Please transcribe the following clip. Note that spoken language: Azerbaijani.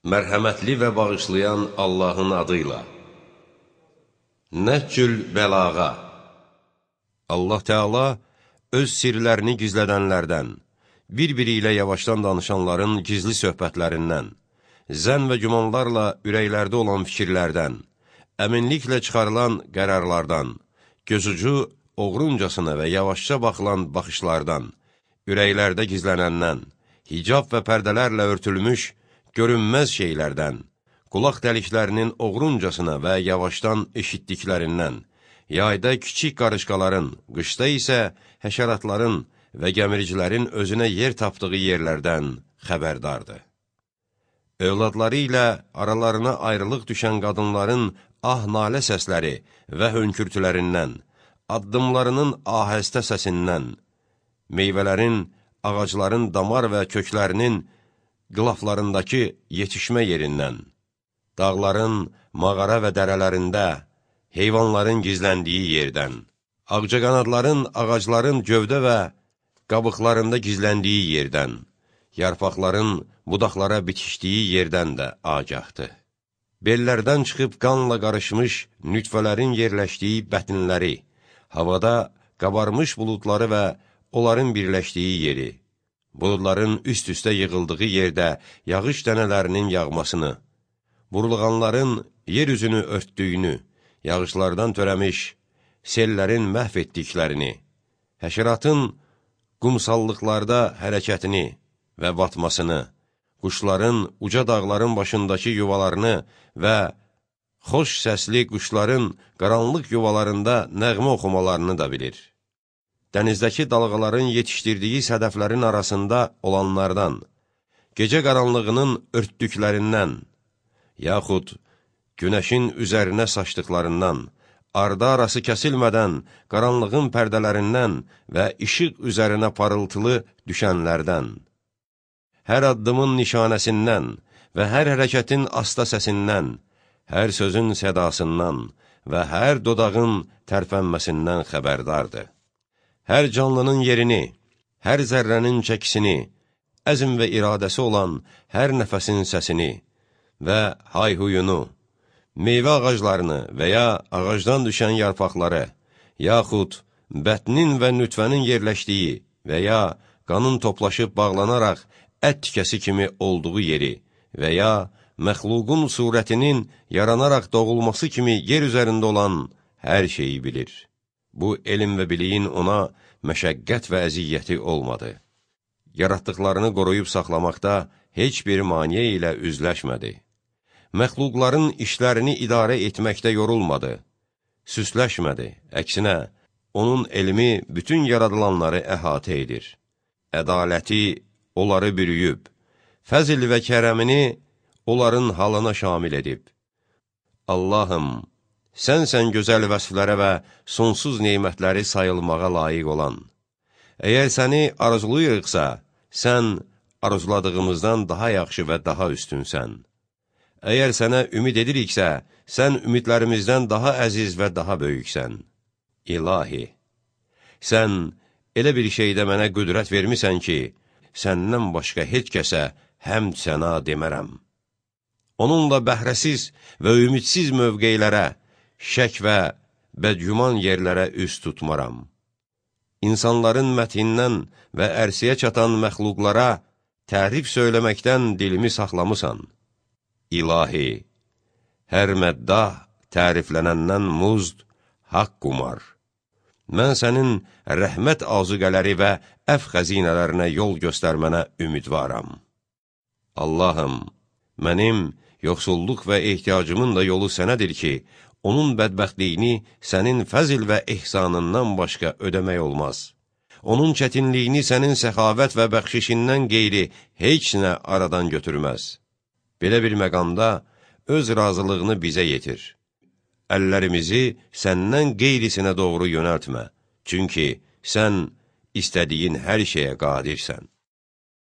Mərhəmətli və bağışlayan Allahın adıyla. Nəhcül bəlağa. Allah Teala öz sirlərini gizlədənlərdən, bir-biri ilə yavaşdan danışanların gizli söhbətlərindən, zənn və gümanlarla ürəklərdə olan fikirlərdən, əminliklə çıxarılan qərarlardan, gözucu oğruncasına və yavaşça baxılan baxışlardan, ürəklərdə gizlənəndən, hicab və pərdələrlə örtülmüş görünməz şeylərdən, qulaq dəliklərinin oğruncasına və yavaşdan eşitdiklərindən, yayda kiçik qarışqaların, qışda isə həşəratların və gəmiricilərin özünə yer tapdığı yerlərdən xəbərdardır. Övladları ilə aralarına ayrılıq düşən qadınların ah-nalə səsləri və hönkürtülərindən, addımlarının ahəstə səsindən, meyvələrin, ağacların damar və köklərinin qılaflarındakı yetişmə yerindən, dağların, mağara və dərələrində, heyvanların gizləndiyi yerdən, ağcaqanadların, ağacların gövdə və qabıqlarında gizləndiyi yerdən, yarpaqların budaqlara bitişdiyi yerdən də agahdır. Bellərdən çıxıb qanla qarışmış nütfələrin yerləşdiyi bətinləri, havada qabarmış buludları və onların birləşdiyi yeri, buludların üst-üstə yığıldığı yerdə yağış dənələrinin yağmasını, burulğanların yer üzünü örtdüyünü, yağışlardan törəmiş sellərin məhv etdiklərini, həşəratın qumsallıqlarda hərəkətini və batmasını, quşların uca dağların başındakı yuvalarını və xoş səsli quşların qaranlıq yuvalarında nəğmə oxumalarını da bilir. Dənizdəki dalğaların yetişdirdiyi sədəflərin arasında olanlardan, gecə qaranlığının örtdüklərindən, yaxud günəşin üzərinə saçdıqlarından, ardı arası kəsilmədən qaranlığın pərdələrindən və işıq üzərinə parıltılı düşənlərdən, hər addımın nişanəsindən və hər hərəkətin asta səsindən, hər sözün sədasından və hər dodağın tərpənməsindən xəbərdardır. Hər canlının yerini, hər zərrənin çəkisini, əzm və iradəsi olan hər nəfəsin səsini və hayhuyunu, meyvə ağaclarını və ya ağacdan düşən yarpaqları, yaxud bətnin və nütvənin yerləşdiyi və ya qanın toplaşıb bağlanaraq ət tikəsi kimi olduğu yeri və ya məxluqun surətinin yaranaraq doğulması kimi yer üzərində olan hər şeyi bilir. Bu, elm və biliyin ona məşəqqət və əziyyəti olmadı. Yaratdıqlarını qoruyub saxlamaqda heç bir maniyə ilə üzləşmədi. Məxluqların işlərini idarə etməkdə yorulmadı, süsləşmədi. Əksinə, onun elmi bütün yaradılanları əhatə edir. Ədaləti onları bürüyüb, fəzl və kərəmini onların halına şamil edib. Allahım, sənsən gözəl vəsflərə və sonsuz neymətləri sayılmağa layiq olan. Əgər səni arzuluyuruqsa, sən arzuladığımızdan daha yaxşı və daha üstünsən. Əgər sənə ümid ediriksə, sən ümidlərimizdən daha əziz və daha böyüksən. İlahi, sən elə bir şeydə mənə qüdrət vermisən ki, səndən başqa heç kəsə həmd sənə demərəm. Onunla bəhrəsiz və ümidsiz mövqeylərə, şək və bədgüman yerlərə üz tutmaram. İnsanların məthindən və ərsiyə çatan məxluqlara tərif söyləməkdən dilimi saxlamısan. İlahi, hər məddah təriflənəndən muzd, haqq qumar. Mən sənin rəhmət azuqələri və əf xəzinələrinə yol göstərmənə ümidvaram. Allahım, mənim yoxsulluq və ehtiyacımın da yolu sənədir ki, onun bədbəxtliyini sənin fəzl və ehsanından başqa ödəmək olmaz. Onun çətinliyini sənin səxavət və bəxşişindən qeyri heç nə aradan götürməz. Belə bir məqamda öz razılığını bizə yetir. Əllərimizi səndən qeyrisinə doğru yönəltmə. Çünki sən istədiyin hər şeyə qadirsən.